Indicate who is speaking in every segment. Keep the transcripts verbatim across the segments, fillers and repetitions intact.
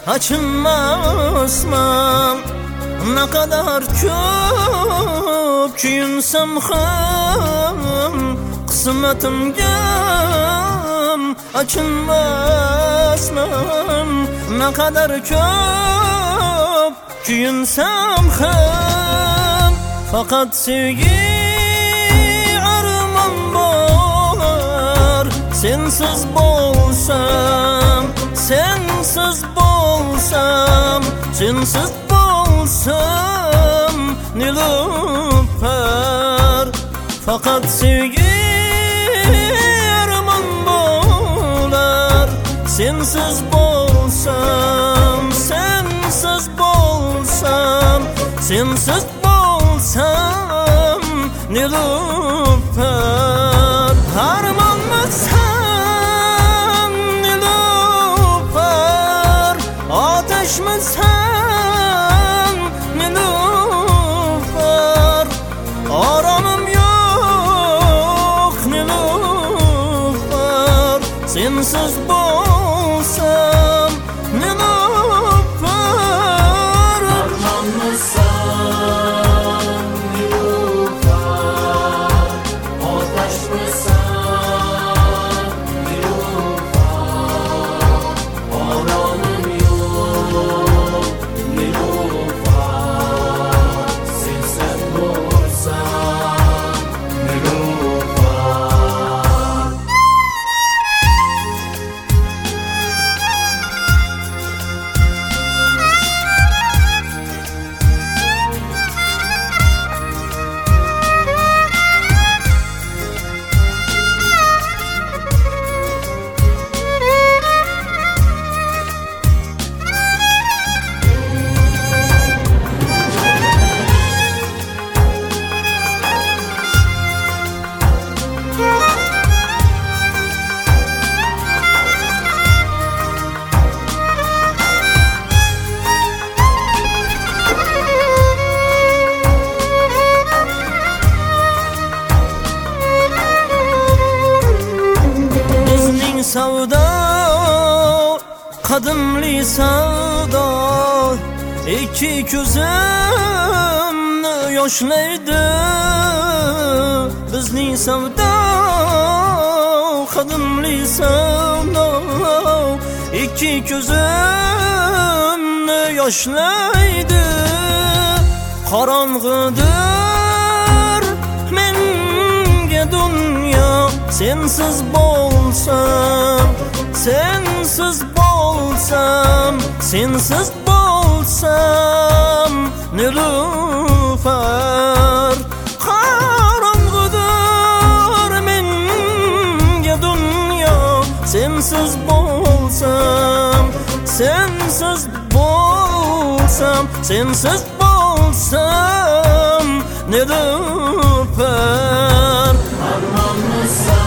Speaker 1: Açılmazmam ne kadar çok kuyunsam ham kısmetimge açılmazmam ne kadar çok kuyunsam ham fakat sevgi armağan var sensiz bolsam sensiz bolsam sensiz bolsam Nilüfer fakat sevgi armağan bolar sensiz bolsam sensiz bolsam sensiz bolsam Nilüfer harman mısın Nilüfer ateş misin Nilüfer aramım yok Nilüfer sensiz bolsam Nilüfer
Speaker 2: harman mısın
Speaker 1: savdo qadimli savdo ikki ko'zimni yoshlaydi bizning savdo qadimli savdo ikki ko'zimni yoshlaydi qorong'idir menga dunyo sensiz bolsam sensiz bolsam sensiz bolsam Nilüfer qorong'idir menga dunyo sensiz bolsam sensiz bolsam sensiz bolsam Nilüfer
Speaker 2: harman mısın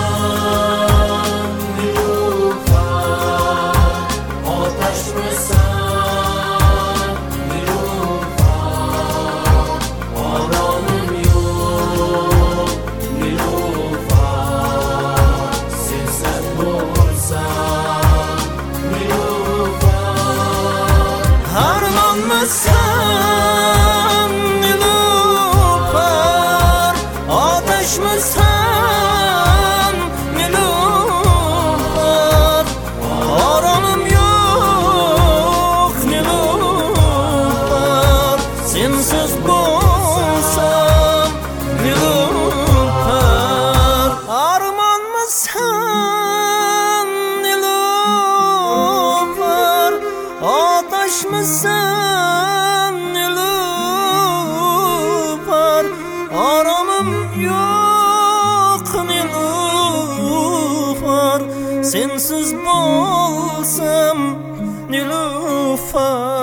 Speaker 1: Sen Nilüfer ateş misin Nilüfer aramım yok Nilüfer sensiz bolsam Nilüfer arman mısın Nilüfer ateş misin aramım yok Nilüfer sensiz bolsam Nilüfer